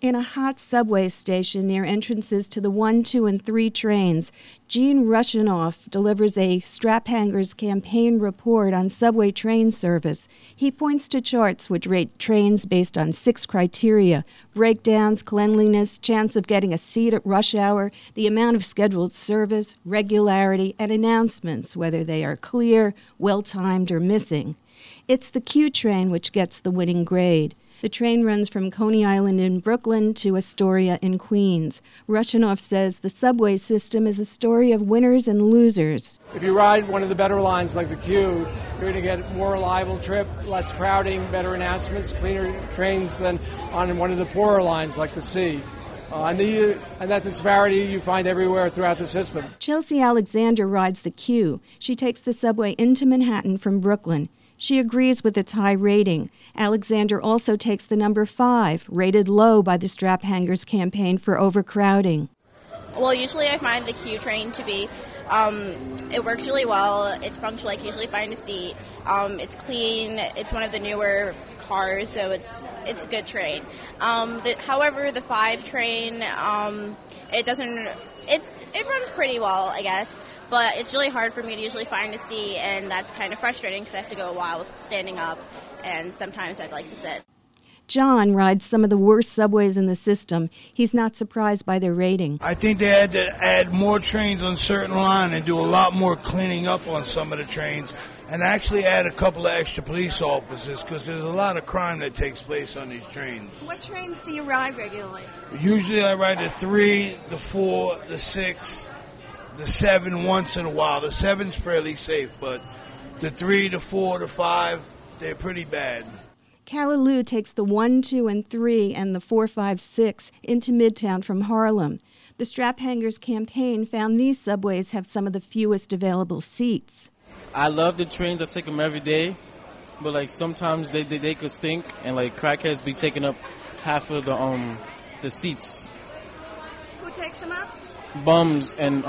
In a hot subway station near entrances to the 1, 2, and 3 trains, Gene Rushinoff delivers a Straphangers campaign report on subway train service. He points to charts which rate trains based on 6 criteria: breakdowns, cleanliness, chance of getting a seat at rush hour, the amount of scheduled service, regularity, and announcements, whether they are clear, well-timed, or missing. It's the Q train which gets the winning grade. The train runs from Coney Island in Brooklyn to Astoria in Queens. Rushinoff says the subway system is a story of winners and losers. If you ride one of the better lines like the Q, you're going to get a more reliable trip, less crowding, better announcements, cleaner trains than on one of the poorer lines like the C. And that disparity you find everywhere throughout the system. Chelsea Alexander rides the Q. She takes the subway into Manhattan from Brooklyn. She agrees with its high rating. Alexander also takes the number 5, rated low by the Straphangers campaign for overcrowding. Well, usually I find the Q train to be, it works really well. It's punctual. I can usually find a seat. It's clean. It's one of the newer cars, so it's a good train. However, the 5 train, it runs pretty well, I guess, but it's really hard for me to usually find a seat, and that's kind of frustrating because I have to go a while with standing up, and sometimes I'd like to sit. John rides some of the worst subways in the system. He's not surprised by their rating. I think they had to add more trains on certain lines and do a lot more cleaning up on some of the trains, and actually add a couple of extra police officers because there's a lot of crime that takes place on these trains. What trains do you ride regularly? Usually I ride the 3, the 4, the 6, the 7 once in a while. The 7's fairly safe, but the 3, the 4, the 5, they're pretty bad. Callaloo takes the 1, 2, and 3 and the 4, 5, 6 into Midtown from Harlem. The Straphangers campaign found these subways have some of the fewest available seats. I love the trains. I take them every day, but sometimes they could stink, and crackheads be taking up half of the seats. Who takes them up? Bums and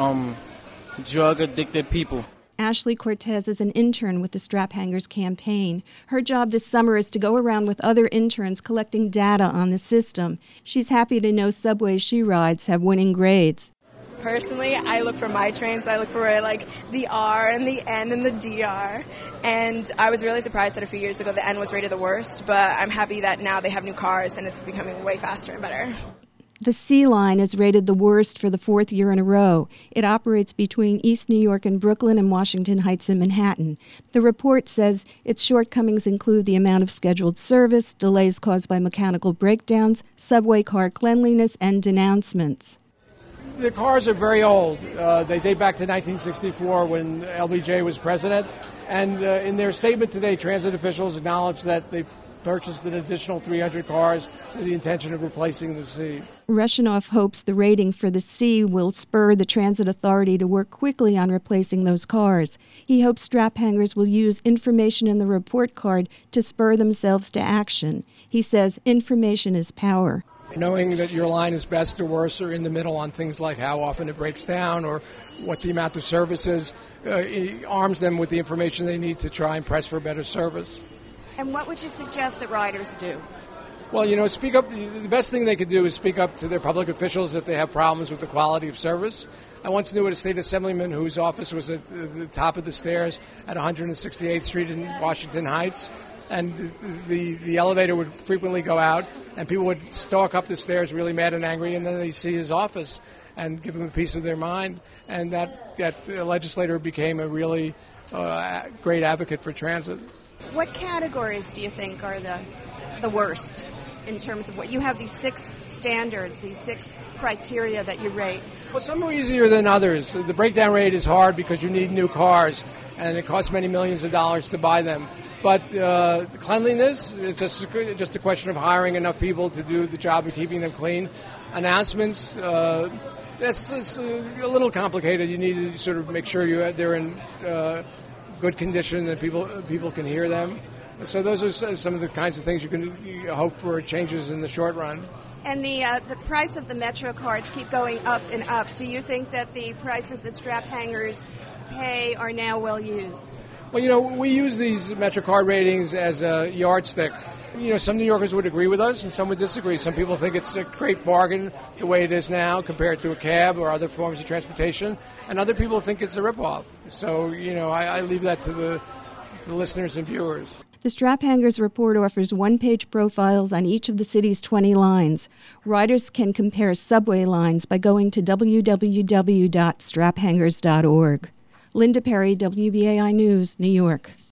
drug addicted people. Ashley Cortez is an intern with the Straphangers campaign. Her job this summer is to go around with other interns collecting data on the system. She's happy to know subways she rides have winning grades. Personally, I look for my trains. I look for the R and the N and the DR. And I was really surprised that a few years ago the N was rated the worst, but I'm happy that now they have new cars and it's becoming way faster and better. The C line is rated the worst for the 4th year in a row. It operates between East New York and Brooklyn and Washington Heights and Manhattan. The report says its shortcomings include the amount of scheduled service, delays caused by mechanical breakdowns, subway car cleanliness, and announcements. The cars are very old. They date back to 1964 when LBJ was president. And in their statement today, transit officials acknowledged that they purchased an additional 300 cars with the intention of replacing the C. Rushinoff hopes the rating for the C will spur the transit authority to work quickly on replacing those cars. He hopes Straphangers will use information in the report card to spur themselves to action. He says information is power. Knowing that your line is best or worse or in the middle on things like how often it breaks down or what the amount of service is, arms them with the information they need to try and press for better service. And what would you suggest that riders do? Well, speak up. The best thing they could do is speak up to their public officials if they have problems with the quality of service. I once knew a state assemblyman whose office was at the top of the stairs at 168th Street in Washington Heights. And the elevator would frequently go out, and people would stalk up the stairs really mad and angry, and then they'd see his office and give him a piece of their mind. And that legislator became a really great advocate for transit. What categories do you think are the worst in terms of what you have? These 6 standards, these 6 criteria that you rate. Well, some are easier than others. The breakdown rate is hard because you need new cars, and it costs many millions of dollars to buy them. But cleanliness, it's just a question of hiring enough people to do the job of keeping them clean. Announcements, that's a little complicated. You need to sort of make sure they're in good condition and people can hear them. So those are some of the kinds of things you can hope for changes in the short run. And the price of the Metro cards keep going up and up. Do you think that the prices that Straphangers pay are now well used? Well, we use these MetroCard ratings as a yardstick. some New Yorkers would agree with us and some would disagree. Some people think it's a great bargain the way it is now compared to a cab or other forms of transportation, and other people think it's a ripoff. So, I leave that to the listeners and viewers. The Strap Hangers report offers one-page profiles on each of the city's 20 lines. Riders can compare subway lines by going to www.straphangers.org. Linda Perry, WBAI News, New York.